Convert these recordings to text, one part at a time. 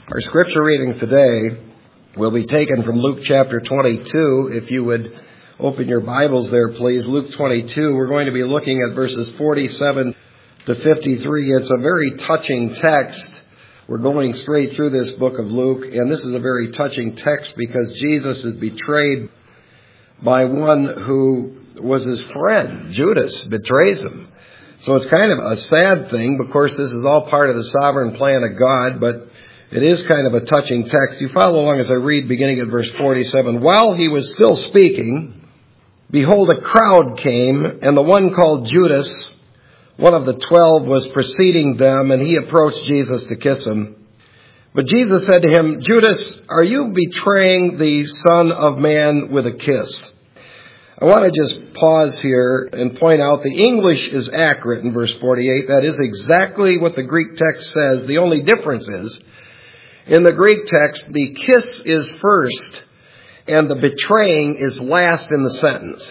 Our scripture reading today will be taken from Luke chapter 22. If you would open your Bibles there, please. Luke 22. We're going to be looking at verses 47 to 53. It's a very touching text. We're going straight through this book of Luke, and this is a very touching text because Jesus is betrayed by one who was his friend. Judas betrays him. So it's kind of a sad thing. Of course, this is all part of the sovereign plan of God, but it is kind of a touching text. You follow along as I read, beginning at verse 47. While he was still speaking, behold, a crowd came, and the one called Judas, one of the 12, was preceding them, and he approached Jesus to kiss him. But Jesus said to him, Judas, are you betraying the Son of Man with a kiss? I want to just pause here and point out the English is accurate in verse 48. That is exactly what the Greek text says. The only difference is, in the Greek text, the kiss is first and the betraying is last in the sentence.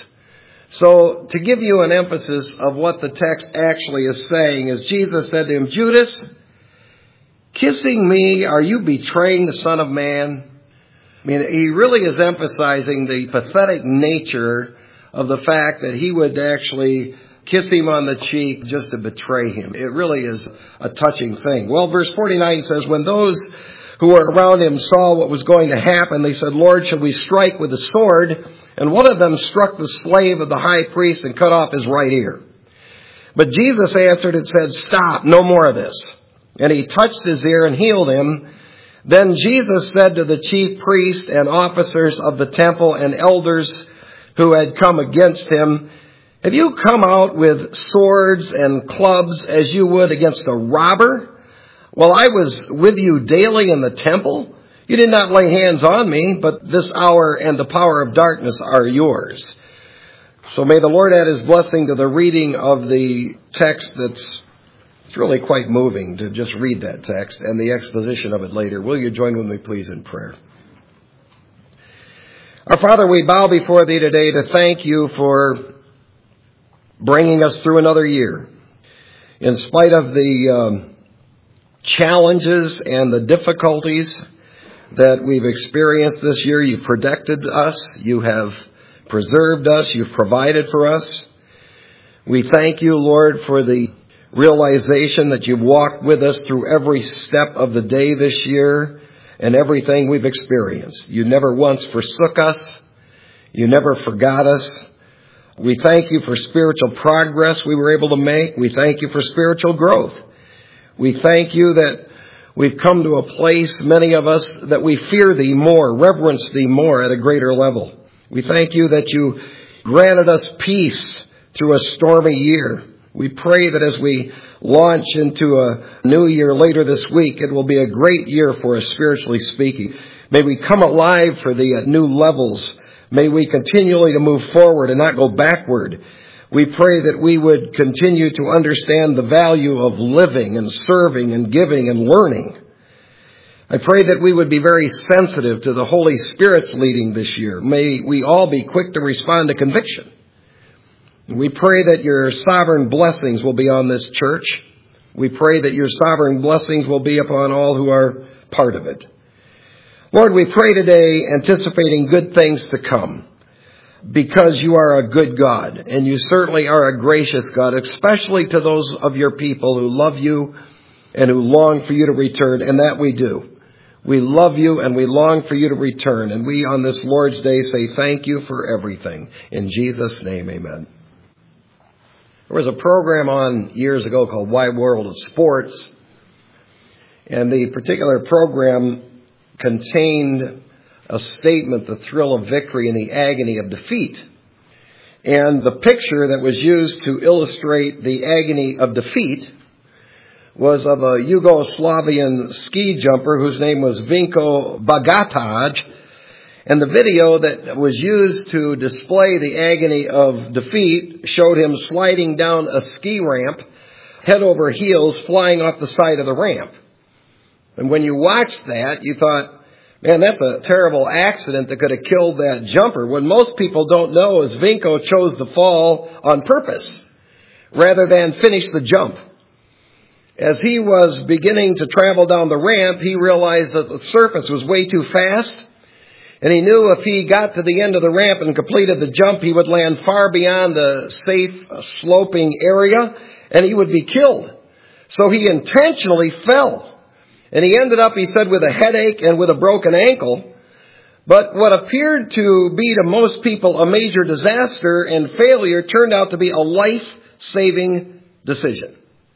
So to give you an emphasis of what the text actually is saying is Jesus said to him, Judas, kissing me, are you betraying the Son of Man? I mean, he really is emphasizing the pathetic nature of the fact that he would actually kiss him on the cheek just to betray him. It really is a touching thing. Well, verse 49 says, when those who were around him saw what was going to happen, they said, Lord, shall we strike with the sword? And one of them struck the slave of the high priest and cut off his right ear. But Jesus answered and said, stop, no more of this. And he touched his ear and healed him. Then Jesus said to the chief priests and officers of the temple and elders who had come against him, have you come out with swords and clubs as you would against a robber? While I was with you daily in the temple, you did not lay hands on me, but this hour and the power of darkness are yours. So may the Lord add his blessing to the reading of the text it's really quite moving to just read that text and the exposition of it later. Will you join with me, please, in prayer? Our Father, we bow before thee today to thank you for bringing us through another year. In spite of the challenges and the difficulties that we've experienced this year, you've protected us, you have preserved us, you've provided for us. We thank you, Lord, for the realization that you've walked with us through every step of the day this year and everything we've experienced. You never once forsook us. You never forgot us. We thank you for spiritual progress we were able to make. We thank you for spiritual growth. We thank you that we've come to a place, many of us, that we fear thee more, reverence thee more at a greater level. We thank you that you granted us peace through a stormy year. We pray that as we launch into a new year later this week, it will be a great year for us spiritually speaking. May we come alive for thee at new levels. May we continually to move forward and not go backward. We pray that we would continue to understand the value of living and serving and giving and learning. I pray that we would be very sensitive to the Holy Spirit's leading this year. May we all be quick to respond to conviction. We pray that your sovereign blessings will be on this church. We pray that your sovereign blessings will be upon all who are part of it. Lord, we pray today anticipating good things to come, because you are a good God, and you certainly are a gracious God, especially to those of your people who love you and who long for you to return, and that we do. We love you and we long for you to return, and we on this Lord's Day say thank you for everything. In Jesus' name, amen. There was a program on years ago called Wide World of Sports, and the particular program contained a statement, the thrill of victory and the agony of defeat. And the picture that was used to illustrate the agony of defeat was of a Yugoslavian ski jumper whose name was Vinko Bagataj. And the video that was used to display the agony of defeat showed him sliding down a ski ramp, head over heels, flying off the side of the ramp. And when you watched that, you thought, man, that's a terrible accident that could have killed that jumper. What most people don't know is Vinko chose to fall on purpose rather than finish the jump. As he was beginning to travel down the ramp, he realized that the surface was way too fast. And he knew if he got to the end of the ramp and completed the jump, he would land far beyond the safe sloping area and he would be killed. So he intentionally fell. And he ended up, he said, with a headache and with a broken ankle. But what appeared to be to most people a major disaster and failure turned out to be a life-saving decision.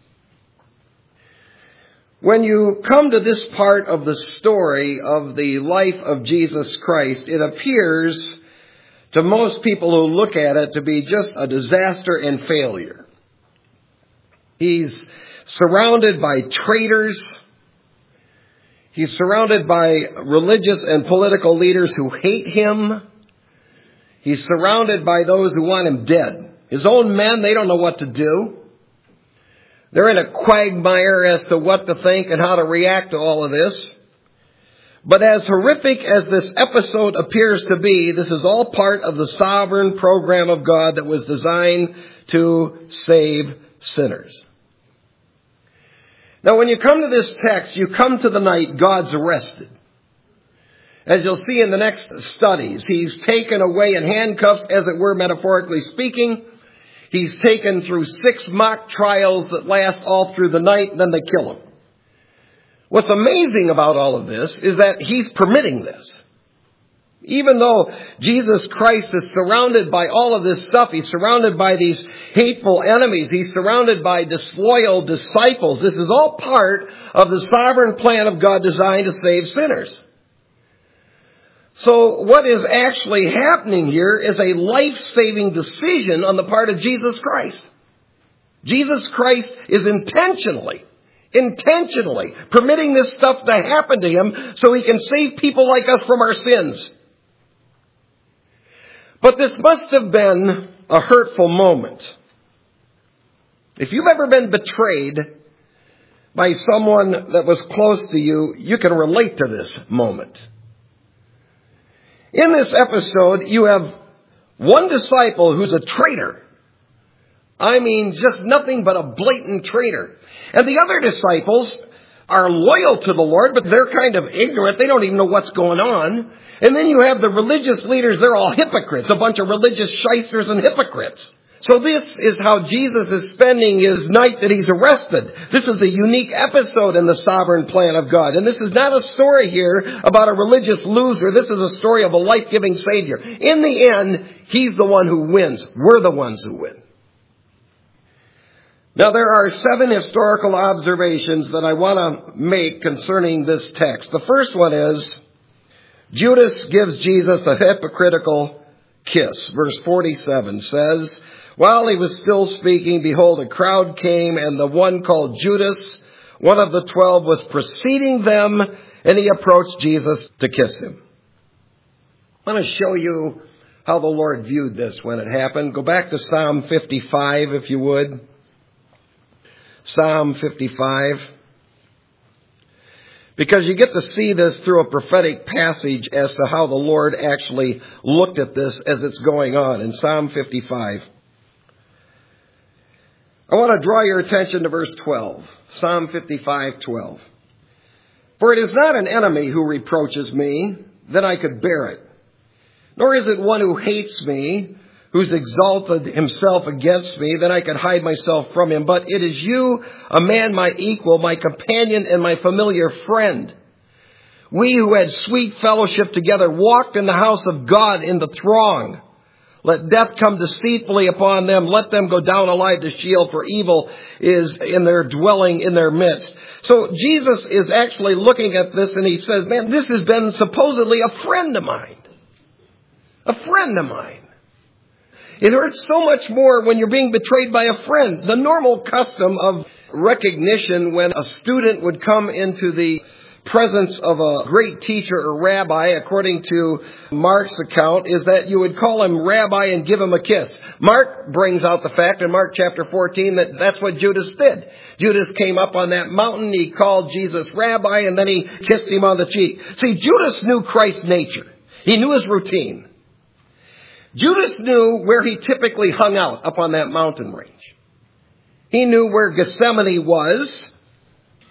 When you come to this part of the story of the life of Jesus Christ, it appears to most people who look at it to be just a disaster and failure. He's surrounded by traitors. He's surrounded by religious and political leaders who hate him. He's surrounded by those who want him dead. His own men, they don't know what to do. They're in a quagmire as to what to think and how to react to all of this. But as horrific as this episode appears to be, this is all part of the sovereign program of God that was designed to save sinners. Now, when you come to this text, you come to the night God's arrested. As you'll see in the next studies, he's taken away in handcuffs, as it were, metaphorically speaking. He's taken through 6 mock trials that last all through the night, and then they kill him. What's amazing about all of this is that he's permitting this. Even though Jesus Christ is surrounded by all of this stuff, he's surrounded by these hateful enemies, he's surrounded by disloyal disciples. This is all part of the sovereign plan of God designed to save sinners. So what is actually happening here is a life-saving decision on the part of Jesus Christ. Jesus Christ is intentionally permitting this stuff to happen to him so he can save people like us from our sins. But this must have been a hurtful moment. If you've ever been betrayed by someone that was close to you, you can relate to this moment. In this episode, you have one disciple who's a traitor. I mean, just nothing but a blatant traitor. And the other disciples are loyal to the Lord, but they're kind of ignorant. They don't even know what's going on. And then you have the religious leaders. They're all hypocrites, a bunch of religious shysters and hypocrites. So this is how Jesus is spending his night that he's arrested. This is a unique episode in the sovereign plan of God. And this is not a story here about a religious loser. This is a story of a life-giving Savior. In the end, he's the one who wins. We're the ones who win. Now, there are 7 historical observations that I want to make concerning this text. The first one is, Judas gives Jesus a hypocritical kiss. Verse 47 says, while he was still speaking, behold, a crowd came, and the one called Judas, one of the 12, was preceding them, and he approached Jesus to kiss him. I want to show you how the Lord viewed this when it happened. Go back to Psalm 55, if you would. Psalm 55. Because you get to see this through a prophetic passage as to how the Lord actually looked at this as it's going on in Psalm 55. I want to draw your attention to verse 12. Psalm 55:12. For it is not an enemy who reproaches me, then I could bear it. Nor is it one who hates me, who's exalted himself against me, then I could hide myself from him. But it is you, a man my equal, my companion, and my familiar friend. We who had sweet fellowship together walked in the house of God in the throng. Let death come deceitfully upon them. Let them go down alive to Sheol, for evil is in their dwelling in their midst. So Jesus is actually looking at this and he says, man, this has been supposedly a friend of mine. A friend of mine. It hurts so much more when you're being betrayed by a friend. The normal custom of recognition when a student would come into the presence of a great teacher or rabbi, according to Mark's account, is that you would call him rabbi and give him a kiss. Mark brings out the fact in Mark chapter 14 that that's what Judas did. Judas came up on that mountain, he called Jesus rabbi, and then he kissed him on the cheek. See, Judas knew Christ's nature. He knew his routine. Judas knew where he typically hung out up on that mountain range. He knew where Gethsemane was.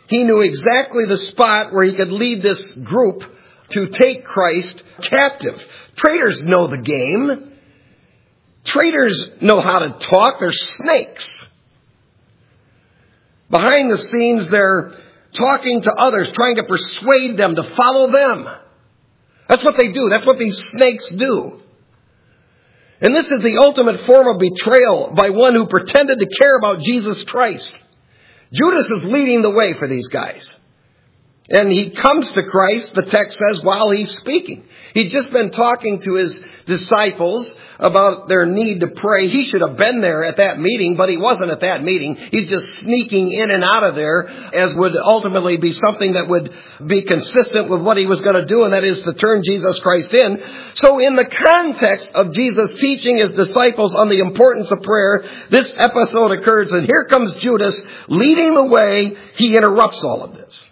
He knew exactly the spot where he could lead this group to take Christ captive. Traitors know the game. Traitors know how to talk. They're snakes. Behind the scenes, they're talking to others, trying to persuade them to follow them. That's what they do. That's what these snakes do. And this is the ultimate form of betrayal by one who pretended to care about Jesus Christ. Judas is leading the way for these guys. And he comes to Christ, the text says, while he's speaking. He'd just been talking to his disciples about their need to pray. He should have been there at that meeting, but he wasn't at that meeting. He's just sneaking in and out of there, as would ultimately be something that would be consistent with what he was going to do, and that is to turn Jesus Christ in. So in the context of Jesus teaching his disciples on the importance of prayer, this episode occurs, and here comes Judas leading the way. He interrupts all of this.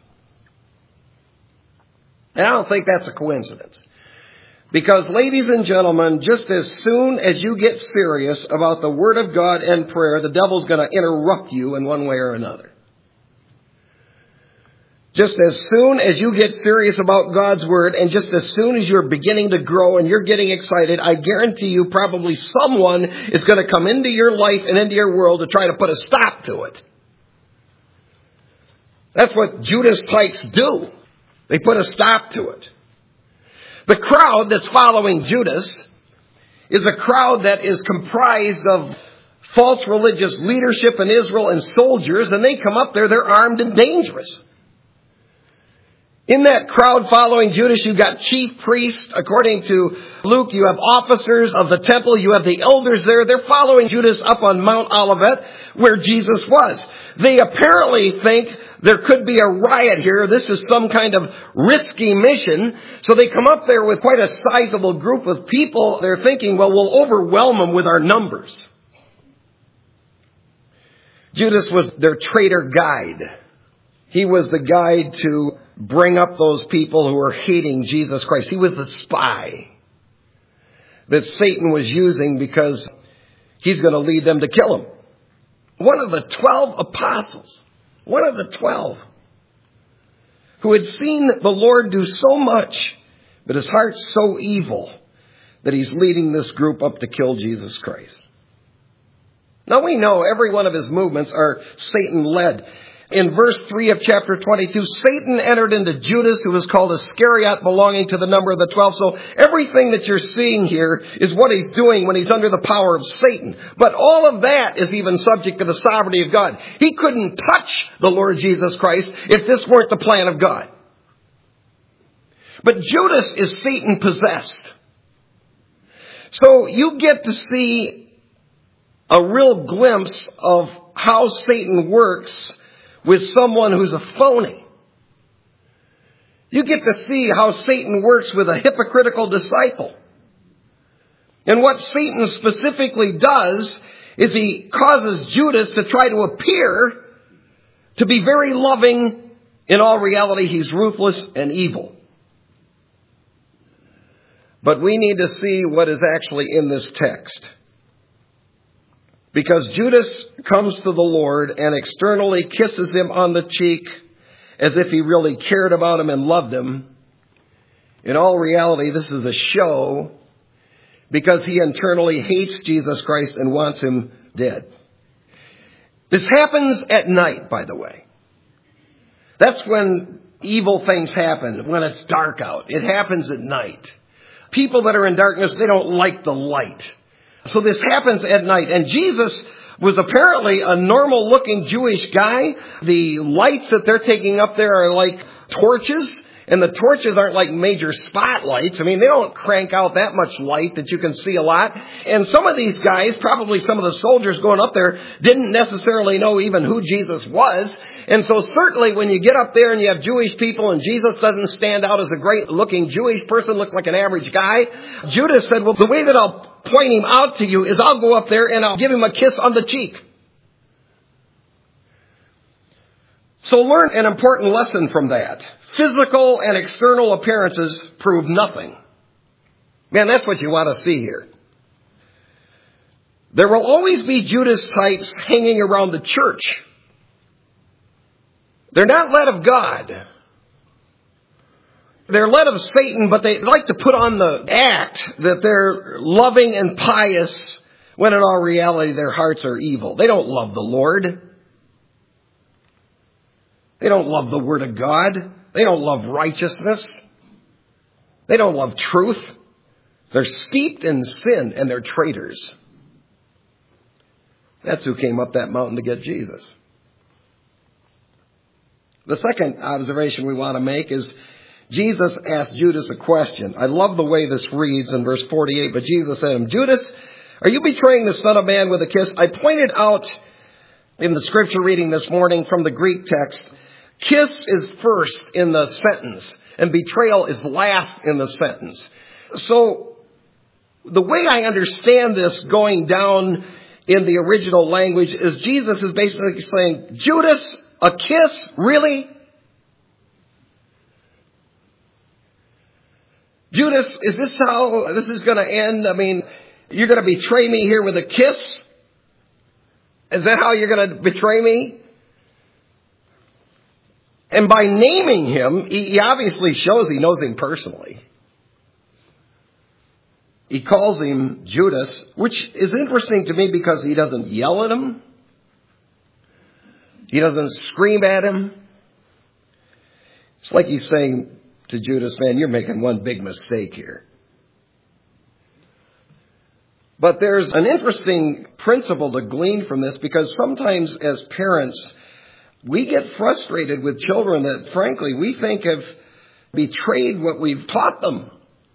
And I don't think that's a coincidence. Because, ladies and gentlemen, just as soon as you get serious about the Word of God and prayer, the devil's going to interrupt you in one way or another. Just as soon as you get serious about God's Word, and just as soon as you're beginning to grow and you're getting excited, I guarantee you probably someone is going to come into your life and into your world to try to put a stop to it. That's what Judas types do. They put a stop to it. The crowd that's following Judas is a crowd that is comprised of false religious leadership in Israel and soldiers, and they come up there, they're armed and dangerous. In that crowd following Judas, you've got chief priests. According to Luke, you have officers of the temple. You have the elders there. They're following Judas up on Mount Olivet, where Jesus was. They apparently think there could be a riot here. This is some kind of risky mission. So they come up there with quite a sizable group of people. They're thinking, well, we'll overwhelm them with our numbers. Judas was their traitor guide. He was the guide to bring up those people who were hating Jesus Christ. He was the spy that Satan was using because he's going to lead them to kill him. One of the 12 apostles, one of the 12, who had seen the Lord do so much, but his heart's so evil that he's leading this group up to kill Jesus Christ. Now we know every one of his movements are Satan-led. In verse 3 of chapter 22, Satan entered into Judas, who was called Iscariot, belonging to the number of the 12. So everything that you're seeing here is what he's doing when he's under the power of Satan. But all of that is even subject to the sovereignty of God. He couldn't touch the Lord Jesus Christ if this weren't the plan of God. But Judas is Satan-possessed. So you get to see a real glimpse of how Satan works with someone who's a phony. You get to see how Satan works with a hypocritical disciple. And what Satan specifically does is he causes Judas to try to appear to be very loving. In all reality, he's ruthless and evil. But we need to see what is actually in this text. Because Judas comes to the Lord and externally kisses him on the cheek as if he really cared about him and loved him. In all reality, this is a show because he internally hates Jesus Christ and wants him dead. This happens at night, by the way. That's when evil things happen, when it's dark out. It happens at night. People that are in darkness, they don't like the light. So this happens at night. And Jesus was apparently a normal-looking Jewish guy. The lights that they're taking up there are like torches. And the torches aren't like major spotlights. I mean, they don't crank out that much light that you can see a lot. And some of these guys, probably some of the soldiers going up there, didn't necessarily know even who Jesus was. And so certainly when you get up there and you have Jewish people and Jesus doesn't stand out as a great-looking Jewish person, looks like an average guy, Judas said, well, the way that I'll point him out to you is I'll go up there and I'll give him a kiss on the cheek. So learn an important lesson from that. Physical and external appearances prove nothing. Man, that's what you want to see here. There will always be Judas types hanging around the church. They're not led of God. They're led of Satan, but they like to put on the act that they're loving and pious when in all reality their hearts are evil. They don't love the Lord. They don't love the Word of God. They don't love righteousness. They don't love truth. They're steeped in sin and they're traitors. That's who came up that mountain to get Jesus. The second observation we want to make is Jesus asked Judas a question. I love the way this reads in verse 48, but Jesus said to him, Judas, are you betraying the Son of Man with a kiss? I pointed out in the scripture reading this morning from the Greek text, kiss is first in the sentence and betrayal is last in the sentence. So the way I understand this going down in the original language is Jesus is basically saying, Judas, a kiss? Really? Judas, is this how this is going to end? I mean, you're going to betray me here with a kiss? Is that how you're going to betray me? And by naming him, he obviously shows he knows him personally. He calls him Judas, which is interesting to me because he doesn't yell at him. He doesn't scream at him. It's like he's saying to Judas, man, you're making one big mistake here. But there's an interesting principle to glean from this because sometimes as parents, we get frustrated with children that, frankly, we think have betrayed what we've taught them.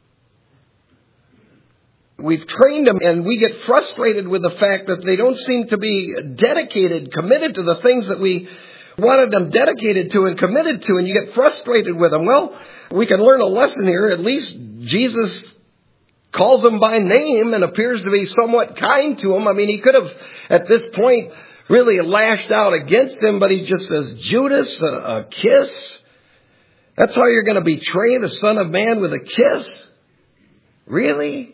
We've trained them and we get frustrated with the fact that they don't seem to be dedicated, committed to the things that we wanted them dedicated to and committed to, and you get frustrated with them. Well, we can learn a lesson here. At least Jesus calls them by name and appears to be somewhat kind to them. I mean, he could have, at this point, really lashed out against him, but he just says, Judas, a kiss? That's how you're going to betray the Son of Man, with a kiss? Really?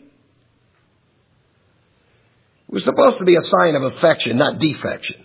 It was supposed to be a sign of affection, not defection.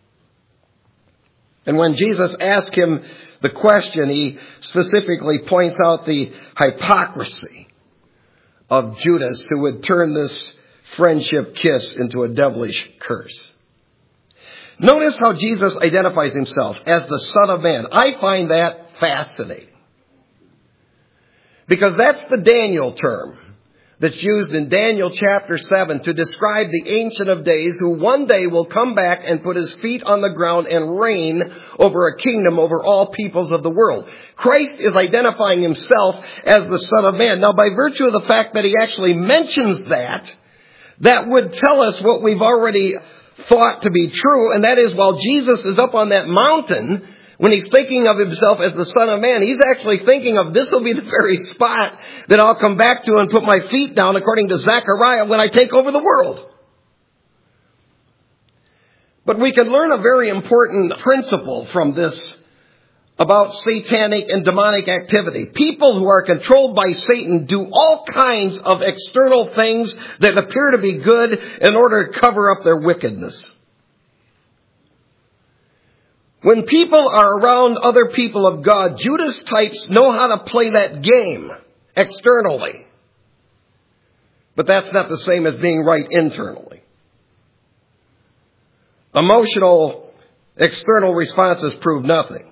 And when Jesus asked him the question, he specifically points out the hypocrisy of Judas, who would turn this friendship kiss into a devilish curse. Notice how Jesus identifies himself as the Son of Man. I find that fascinating. Because that's the Daniel term that's used in Daniel chapter 7 to describe the Ancient of Days, who one day will come back and put his feet on the ground and reign over a kingdom over all peoples of the world. Christ is identifying himself as the Son of Man. Now, by virtue of the fact that he actually mentions that, that would tell us what we've already thought to be true, and that is, while Jesus is up on that mountain, when he's thinking of himself as the Son of Man, he's actually thinking of, this will be the very spot that I'll come back to and put my feet down, according to Zechariah, when I take over the world. But we can learn a very important principle from this about satanic and demonic activity. People who are controlled by Satan do all kinds of external things that appear to be good in order to cover up their wickedness. When people are around other people of God, Judas types know how to play that game externally. But that's not the same as being right internally. Emotional external responses prove nothing.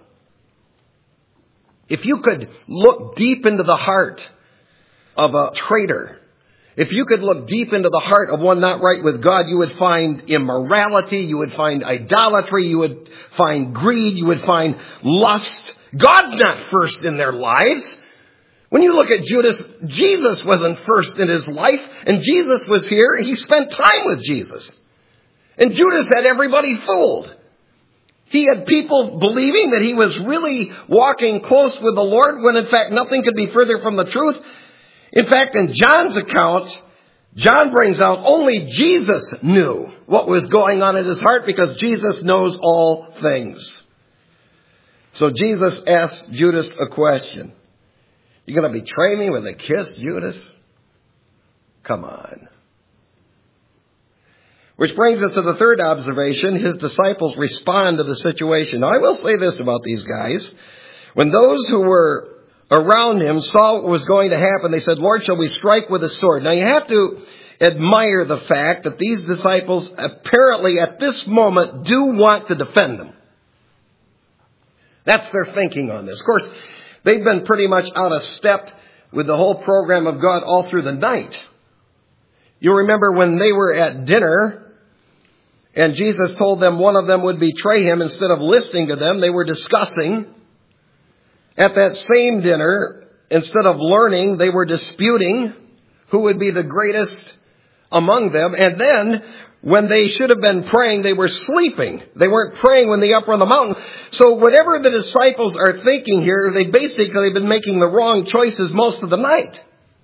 If you could look deep into the heart of a traitor, if you could look deep into the heart of one not right with God, you would find immorality, you would find idolatry, you would find greed, you would find lust. God's not first in their lives. When you look at Judas, Jesus wasn't first in his life, and Jesus was here, and he spent time with Jesus. And Judas had everybody fooled. He had people believing that he was really walking close with the Lord, when in fact nothing could be further from the truth. In fact, in John's account, John brings out only Jesus knew what was going on in his heart, because Jesus knows all things. So Jesus asked Judas a question. You going to betray me with a kiss, Judas? Come on. Which brings us to the third observation. His disciples respond to the situation. Now, I will say this about these guys. When those who were around him saw what was going to happen, they said, Lord, shall we strike with a sword? Now, you have to admire the fact that these disciples apparently at this moment do want to defend them. That's their thinking on this. Of course, they've been pretty much out of step with the whole program of God all through the night. You remember when they were at dinner and Jesus told them one of them would betray him. Instead of listening to them, they were discussing. At that same dinner, instead of learning, they were disputing who would be the greatest among them. And then, when they should have been praying, they were sleeping. They weren't praying when they were up on the mountain. So whatever the disciples are thinking here, they basically have been making the wrong choices most of the night.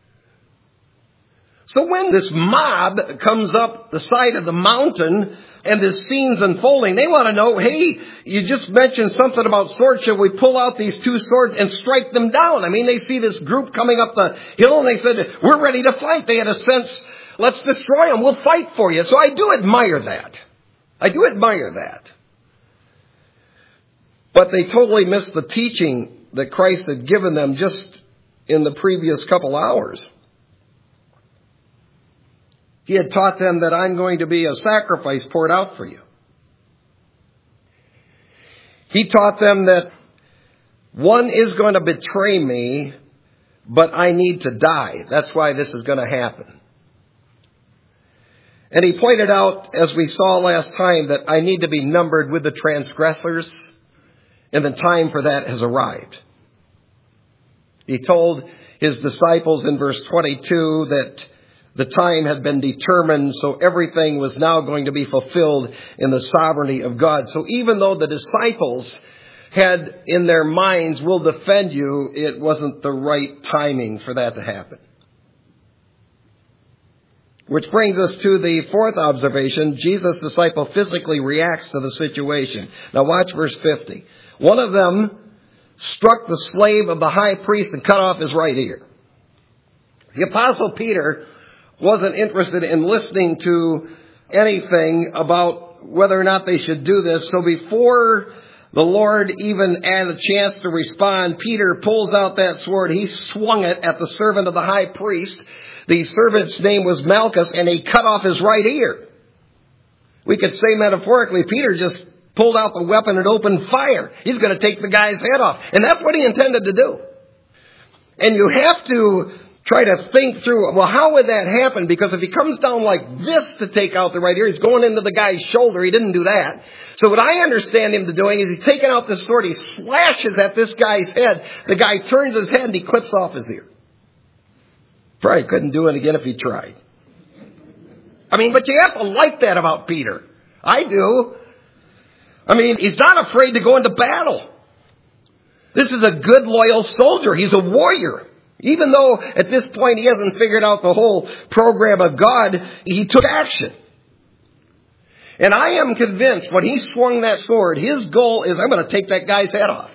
So when this mob comes up the side of the mountain and this scene's unfolding, they want to know, hey, you just mentioned something about swords. Shall we pull out these two swords and strike them down? I mean, they see this group coming up the hill and they said, we're ready to fight. They had a sense, let's destroy them. We'll fight for you. So I do admire that. But they totally missed the teaching that Christ had given them just in the previous couple hours. He had taught them that I'm going to be a sacrifice poured out for you. He taught them that one is going to betray me, but I need to die. That's why this is going to happen. And he pointed out, as we saw last time, that I need to be numbered with the transgressors, and the time for that has arrived. He told his disciples in verse 22 that the time had been determined, so everything was now going to be fulfilled in the sovereignty of God. So even though the disciples had in their minds, we'll defend you, it wasn't the right timing for that to happen. Which brings us to the fourth observation. Jesus' disciple physically reacts to the situation. Now watch verse 50. One of them struck the slave of the high priest and cut off his right ear. The apostle Peter wasn't interested in listening to anything about whether or not they should do this. So before the Lord even had a chance to respond, Peter pulls out that sword. He swung it at the servant of the high priest. The servant's name was Malchus, and he cut off his right ear. We could say metaphorically, Peter just pulled out the weapon and opened fire. He's going to take the guy's head off. And that's what he intended to do. And you have to try to think through, well, how would that happen? Because if he comes down like this to take out the right ear, he's going into the guy's shoulder. He didn't do that. So what I understand him to doing is he's taking out this sword. He slashes at this guy's head. The guy turns his head and he clips off his ear. Probably couldn't do it again if he tried. I mean, but you have to like that about Peter. I do. I mean, he's not afraid to go into battle. This is a good, loyal soldier. He's a warrior. Even though at this point he hasn't figured out the whole program of God, he took action. And I am convinced when he swung that sword, his goal is, I'm going to take that guy's head off.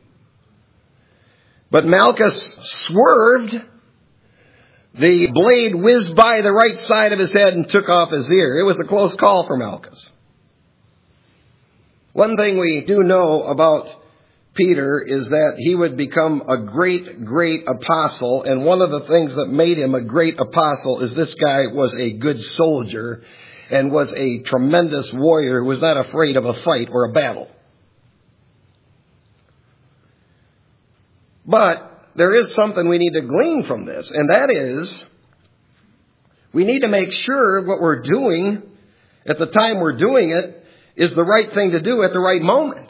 But Malchus swerved. The blade whizzed by the right side of his head and took off his ear. It was a close call for Malchus. One thing we do know about Peter is that he would become a great, great apostle. And one of the things that made him a great apostle is this guy was a good soldier and was a tremendous warrior who was not afraid of a fight or a battle. But there is something we need to glean from this, and that is we need to make sure what we're doing at the time we're doing it is the right thing to do at the right moment.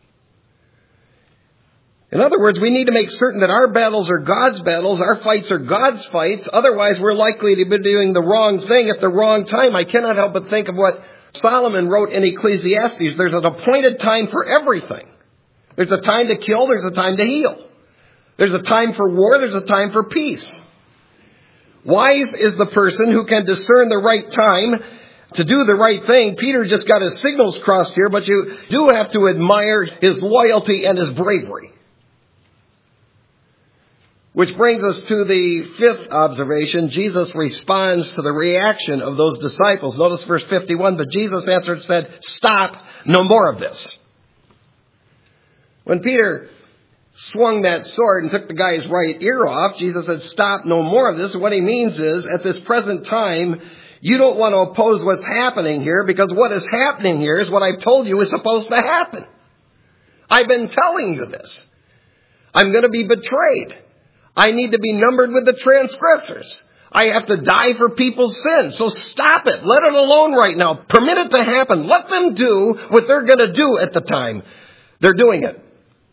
In other words, we need to make certain that our battles are God's battles, our fights are God's fights. Otherwise, we're likely to be doing the wrong thing at the wrong time. I cannot help but think of what Solomon wrote in Ecclesiastes. There's an appointed time for everything. There's a time to kill, there's a time to heal. There's a time for war, there's a time for peace. Wise is the person who can discern the right time to do the right thing. Peter just got his signals crossed here, but you do have to admire his loyalty and his bravery. Which brings us to the fifth observation. Jesus responds to the reaction of those disciples. Notice verse 51, but Jesus answered and said, stop, no more of this. When Peter swung that sword and took the guy's right ear off, Jesus said, stop, no more of this. And what he means is, at this present time, you don't want to oppose what's happening here, because what is happening here is what I've told you is supposed to happen. I've been telling you this. I'm going to be betrayed. I need to be numbered with the transgressors. I have to die for people's sins. So stop it. Let it alone right now. Permit it to happen. Let them do what they're going to do at the time. They're doing it.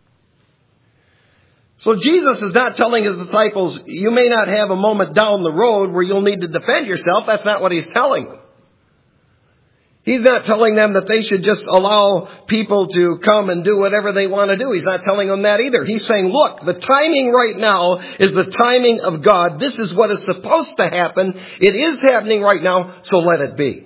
So Jesus is not telling his disciples, you may not have a moment down the road where you'll need to defend yourself. That's not what he's telling them. He's not telling them that they should just allow people to come and do whatever they want to do. He's not telling them that either. He's saying, look, the timing right now is the timing of God. This is what is supposed to happen. It is happening right now, so let it be.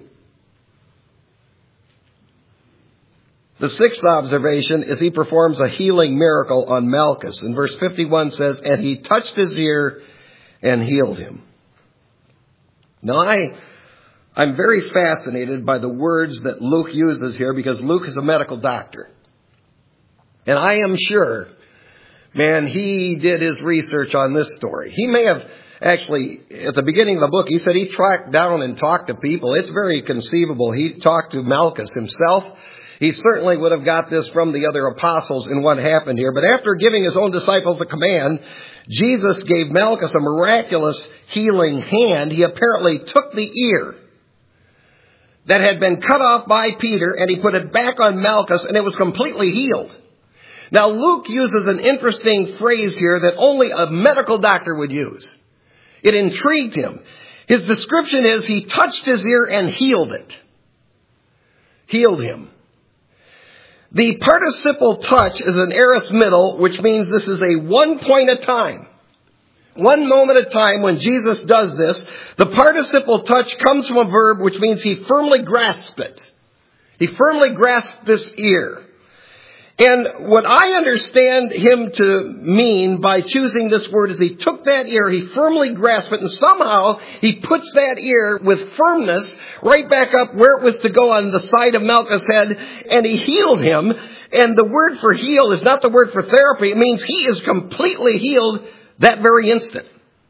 The sixth observation is he performs a healing miracle on Malchus. And verse 51 says, and he touched his ear and healed him. Now, I'm very fascinated by the words that Luke uses here, because Luke is a medical doctor. And I am sure, man, he did his research on this story. He may have actually, at the beginning of the book, he said he tracked down and talked to people. It's very conceivable. He talked to Malchus himself. He certainly would have got this from the other apostles in what happened here. But after giving his own disciples a command, Jesus gave Malchus a miraculous healing hand. He apparently took the ear that had been cut off by Peter, and he put it back on Malchus, and it was completely healed. Now, Luke uses an interesting phrase here that only a medical doctor would use. It intrigued him. His description is he touched his ear and healed it. Healed him. The participle touch is an aorist middle, which means this is a one point at a time. One moment at a time when Jesus does this. The participle touch comes from a verb which means he firmly grasped it. He firmly grasped this ear. And what I understand him to mean by choosing this word is he took that ear, he firmly grasped it, and somehow he puts that ear with firmness right back up where it was to go on the side of Malchus' head, and he healed him. And the word for heal is not the word for therapy. It means he is completely healed that very instant.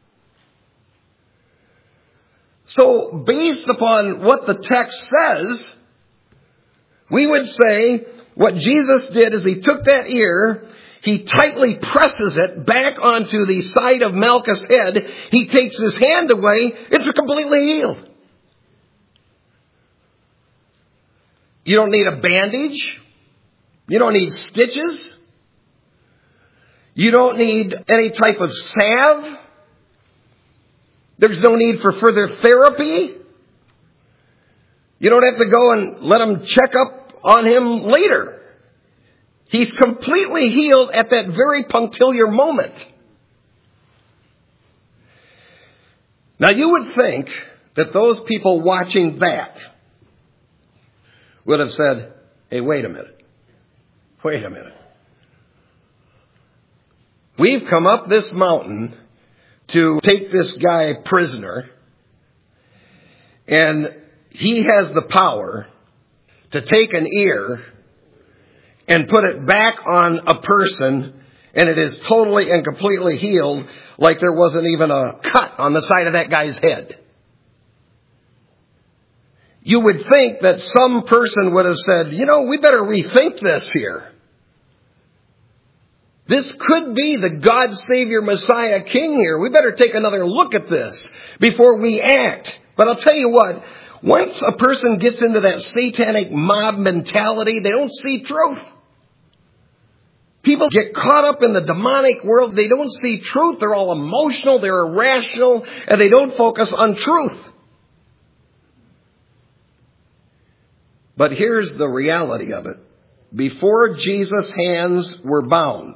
So, based upon what the text says, we would say what Jesus did is he took that ear, he tightly presses it back onto the side of Malchus' head, he takes his hand away, it's completely healed. You don't need a bandage. You don't need stitches. You don't need any type of salve. There's no need for further therapy. You don't have to go and let them check up on him later. He's completely healed at that very punctiliar moment. Now you would think that those people watching that would have said, hey, wait a minute. Wait a minute. We've come up this mountain to take this guy prisoner, and he has the power to take an ear and put it back on a person, and it is totally and completely healed, like there wasn't even a cut on the side of that guy's head. You would think that some person would have said, we better rethink this here. This could be the God, Savior, Messiah, King here. We better take another look at this before we act. But I'll tell you what, once a person gets into that satanic mob mentality, they don't see truth. People get caught up in the demonic world. They don't see truth. They're all emotional. They're irrational. And they don't focus on truth. But here's the reality of it. Before Jesus' hands were bound,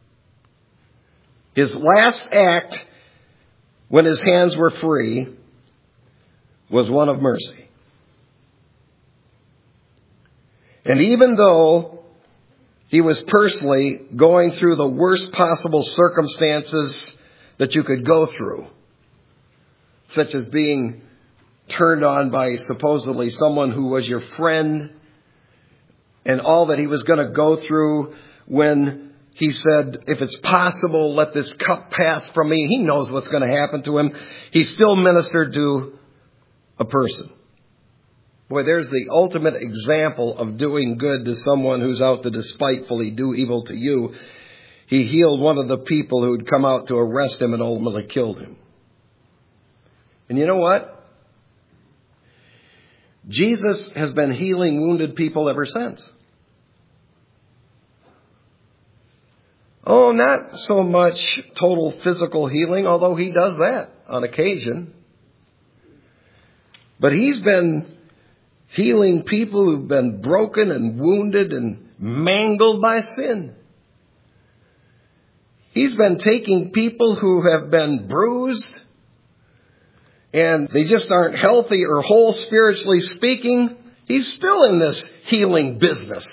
his last act, when his hands were free, was one of mercy. And even though he was personally going through the worst possible circumstances that you could go through, such as being turned on by supposedly someone who was your friend, and all that he was going to go through when he said, if it's possible, let this cup pass from me. He knows what's going to happen to him. He still ministered to a person. Boy, there's the ultimate example of doing good to someone who's out to despitefully do evil to you. He healed one of the people who'd come out to arrest him and ultimately killed him. And you know what? Jesus has been healing wounded people ever since. Oh, not so much total physical healing, although he does that on occasion. But he's been healing people who've been broken and wounded and mangled by sin. He's been taking people who have been bruised and they just aren't healthy or whole spiritually speaking. He's still in this healing business.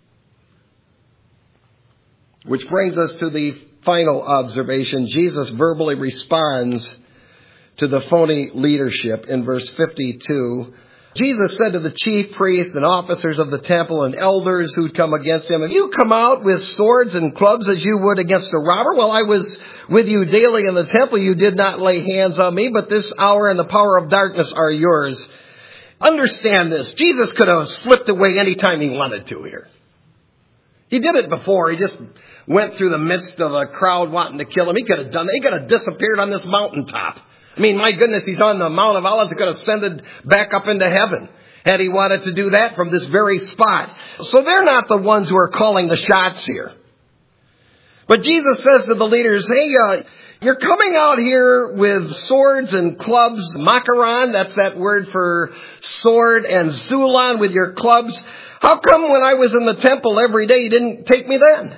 Which brings us to the final observation. Jesus verbally responds to the phony leadership in verse 52. Jesus said to the chief priests and officers of the temple and elders who'd come against him, "Have you come out with swords and clubs as you would against a robber? While I was with you daily in the temple, you did not lay hands on me, but this hour and the power of darkness are yours." Understand this. Jesus could have slipped away anytime he wanted to here. He did it before. He just went through the midst of a crowd wanting to kill him. He could have done that. He could have disappeared on this mountaintop. I mean, my goodness, he's on the Mount of Olives. He could have ascended back up into heaven had he wanted to do that from this very spot. So they're not the ones who are calling the shots here. But Jesus says to the leaders, hey, you're coming out here with swords and clubs, makaron, that's that word for sword, and zulon with your clubs. How come when I was in the temple every day you didn't take me then?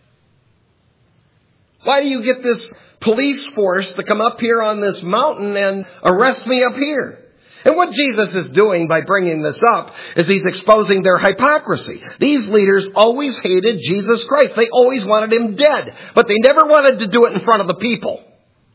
Why do you get this police force to come up here on this mountain and arrest me up here? And what Jesus is doing by bringing this up is he's exposing their hypocrisy. These leaders always hated Jesus Christ. They always wanted him dead, but they never wanted to do it in front of the people.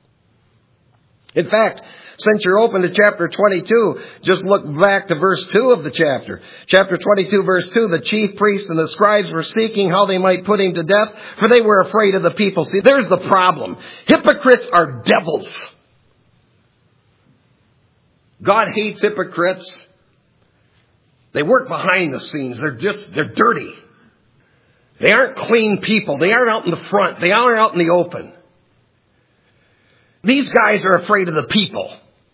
In fact, since you're open to chapter 22, just look back to verse 2 of the chapter. Chapter 22, verse 2, the chief priests and the scribes were seeking how they might put him to death, for they were afraid of the people. See, there's the problem. Hypocrites are devils. God hates hypocrites. They work behind the scenes. They're dirty. They aren't clean people. They aren't out in the front. They aren't out in the open. These guys are afraid of the people.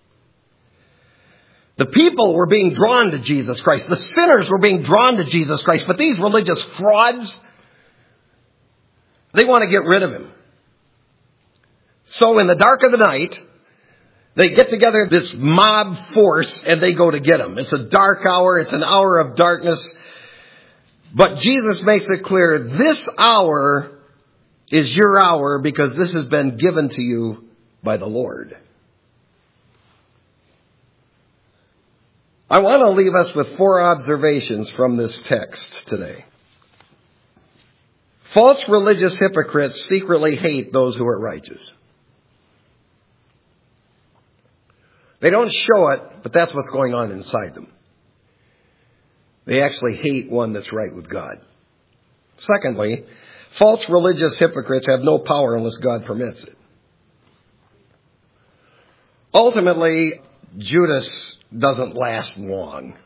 The people were being drawn to Jesus Christ. The sinners were being drawn to Jesus Christ. But these religious frauds, they want to get rid of him. So in the dark of the night, they get together this mob force and they go to get him. It's a dark hour. It's an hour of darkness. But Jesus makes it clear, this hour is your hour because this has been given to you by the Lord. I want to leave us with 4 observations from this text today. False religious hypocrites secretly hate those who are righteous. They don't show it, but that's what's going on inside them. They actually hate one that's right with God. Secondly, false religious hypocrites have no power unless God permits it. Ultimately, Judas doesn't last long.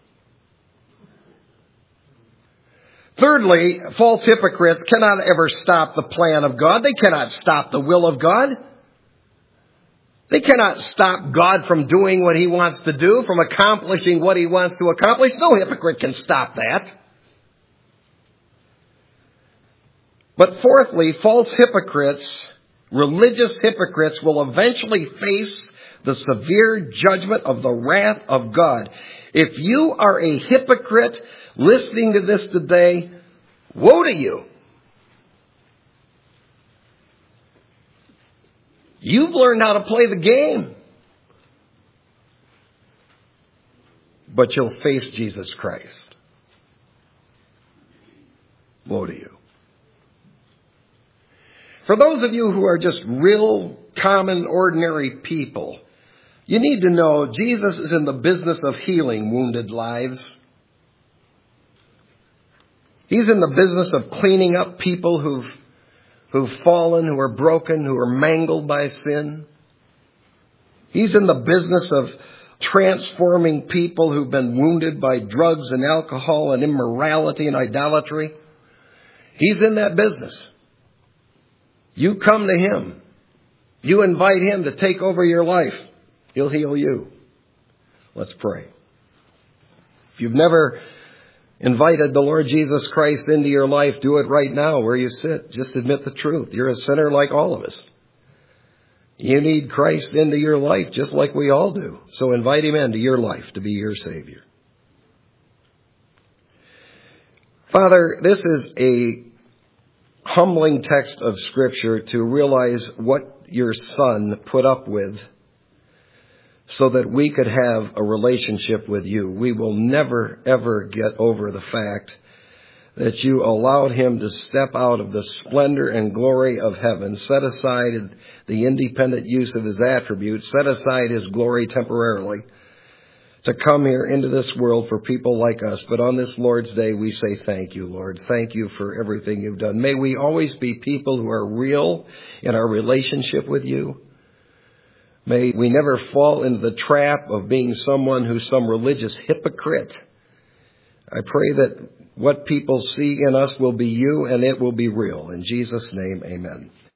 Thirdly, false hypocrites cannot ever stop the plan of God. They cannot stop the will of God. They cannot stop God from doing what he wants to do, from accomplishing what he wants to accomplish. No hypocrite can stop that. But fourthly, false hypocrites, religious hypocrites, will eventually face the severe judgment of the wrath of God. If you are a hypocrite listening to this today, woe to you. You've learned how to play the game. But you'll face Jesus Christ. Woe to you. For those of you who are just real common, ordinary people. You need to know Jesus is in the business of healing wounded lives. He's in the business of cleaning up people who've fallen, who are broken, who are mangled by sin. He's in the business of transforming people who've been wounded by drugs and alcohol and immorality and idolatry. He's in that business. You come to Him. You invite Him to take over your life. He'll heal you. Let's pray. If you've never invited the Lord Jesus Christ into your life, do it right now where you sit. Just admit the truth. You're a sinner like all of us. You need Christ into your life just like we all do. So invite Him into your life to be your Savior. Father, this is a humbling text of Scripture to realize what your Son put up with so that we could have a relationship with you. We will never, ever get over the fact that you allowed Him to step out of the splendor and glory of heaven, set aside the independent use of His attributes, set aside His glory temporarily, to come here into this world for people like us. But on this Lord's Day, we say thank you, Lord. Thank you for everything you've done. May we always be people who are real in our relationship with you. May we never fall into the trap of being someone who's some religious hypocrite. I pray that what people see in us will be you and it will be real. In Jesus' name, amen.